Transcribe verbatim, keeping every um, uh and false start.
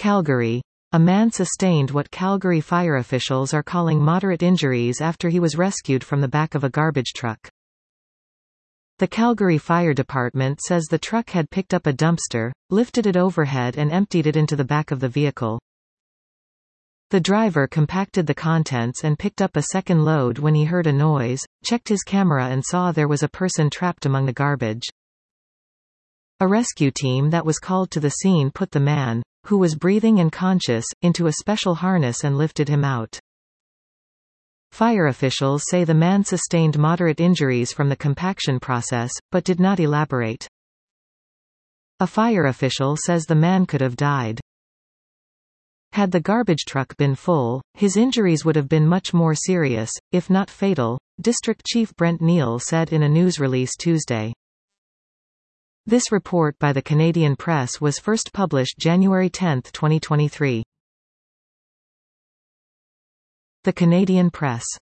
Calgary. A man sustained what Calgary fire officials are calling moderate injuries after he was rescued from the back of a garbage truck. The Calgary Fire Department says the truck had picked up a dumpster, lifted it overhead and emptied it into the back of the vehicle. The driver compacted the contents and picked up a second load when he heard a noise, checked his camera and saw there was a person trapped among the garbage. A rescue team that was called to the scene put the man, who was breathing and conscious, into a special harness and lifted him out. Fire officials say the man sustained moderate injuries from the compaction process, but did not elaborate. A fire official says the man could have died. Had the garbage truck been full, his injuries would have been much more serious, if not fatal, District Chief Brent Neal said in a news release Tuesday. This report by the Canadian Press was first published January tenth twenty twenty-three. The Canadian Press.